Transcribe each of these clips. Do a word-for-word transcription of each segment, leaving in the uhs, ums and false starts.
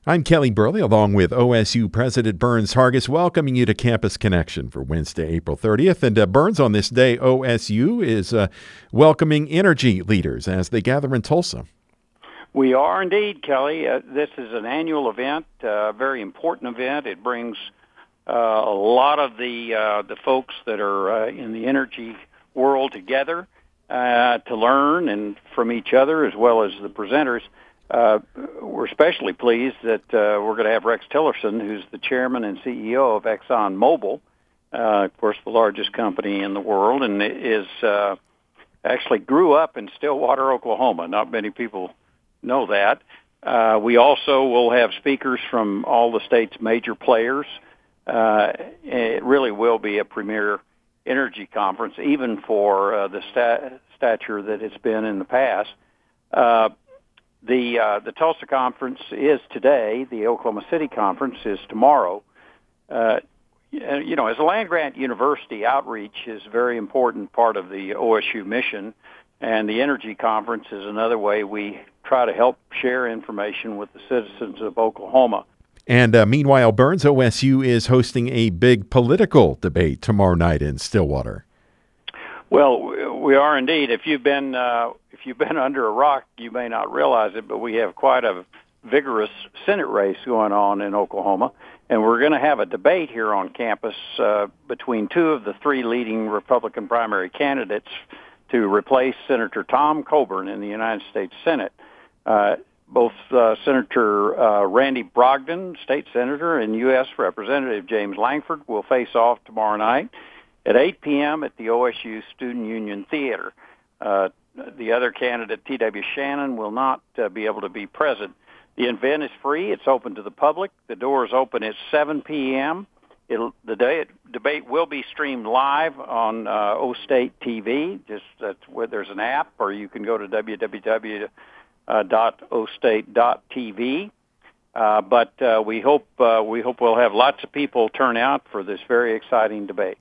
I'm Kelly Burley, along with O S U President Burns Hargis, welcoming you to Campus Connection for Wednesday, April thirtieth. And uh, Burns, on this day, O S U is uh, welcoming energy leaders as they gather in Tulsa. We are indeed, Kelly. Uh, this is an annual event, a uh, very important event. It brings uh, a lot of the uh, the folks that are uh, in the energy world together uh, to learn and from each other, as well as the presenters. Uh, we're especially pleased that uh, we're going to have Rex Tillerson, who's the chairman and C E O of ExxonMobil, uh, of course, the largest company in the world, and is uh, actually grew up in Stillwater, Oklahoma. Not many people know that. Uh, we also will have speakers from all the state's major players. Uh, it really will be a premier energy conference, even for uh, the stat- stature that it's been in the past. Uh, The uh, the Tulsa conference is today. The Oklahoma City conference is tomorrow. Uh, you know, as a land-grant university, outreach is a very important part of the O S U mission, and the Energy Conference is another way we try to help share information with the citizens of Oklahoma. And uh, meanwhile, Burns, O S U is hosting a big political debate tomorrow night in Stillwater. Well, we are indeed. If you've been uh, if you've been under a rock, you may not realize it, but we have quite a vigorous Senate race going on in Oklahoma, and we're going to have a debate here on campus uh, between two of the three leading Republican primary candidates to replace Senator Tom Coburn in the United States Senate. Uh, both uh, Senator uh, Randy Brogdon, state senator, and U S Representative James Langford will face off tomorrow night at eight p.m. at the O S U Student Union Theater. Uh, the other candidate, T W Shannon, will not uh, be able to be present. The event is free. It's open to the public. The doors open at seven p.m. It'll, the day, debate will be streamed live on uh, O State T V. Just that's where there's an app, or you can go to w w w dot o state dot t v. Uh, but uh, we hope uh, we hope we'll have lots of people turn out for this very exciting debate.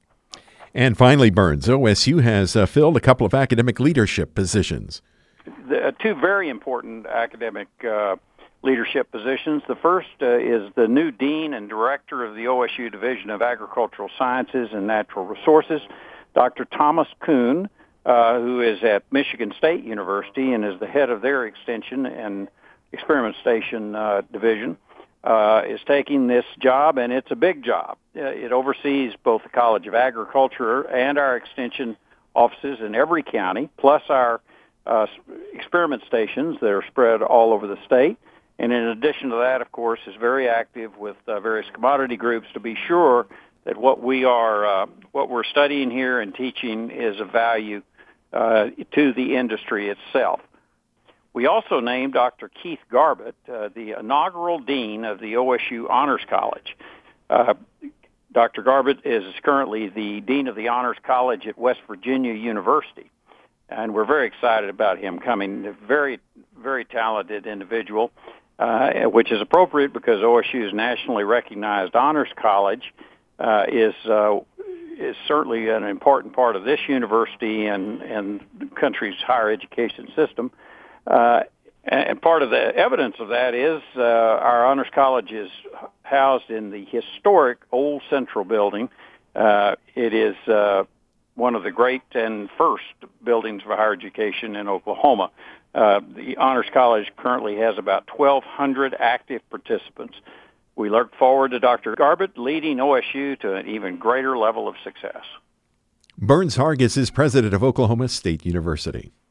And finally, Burns, O S U has uh, filled a couple of academic leadership positions. The, uh, two very important academic uh, leadership positions. The first uh, is the new dean and director of the O S U Division of Agricultural Sciences and Natural Resources, Doctor Thomas Kuhn, uh, who is at Michigan State University and is the head of their extension and experimentation uh, division. Uh, is taking this job, and it's a big job. Uh, it oversees both the College of Agriculture and our extension offices in every county, plus our uh, experiment stations that are spread all over the state. And in addition to that, of course, is very active with uh, various commodity groups to be sure that what we are, uh, what we're studying here and teaching is of value uh, to the industry itself. We also named Doctor Keith Garbutt, uh, the inaugural dean of the O S U Honors College. Uh, Doctor Garbutt is currently the dean of the Honors College at West Virginia University, and we're very excited about him coming. A very, very talented individual, uh, which is appropriate because O S U's nationally recognized Honors College uh, is uh, is certainly an important part of this university and, and the country's higher education system. Uh, and part of the evidence of that is uh, our Honors College is housed in the historic Old Central Building. Uh, it is uh, one of the great and first buildings for higher education in Oklahoma. Uh, the Honors College currently has about twelve hundred active participants. We look forward to Doctor Garbutt leading O S U to an even greater level of success. Burns Hargis is president of Oklahoma State University.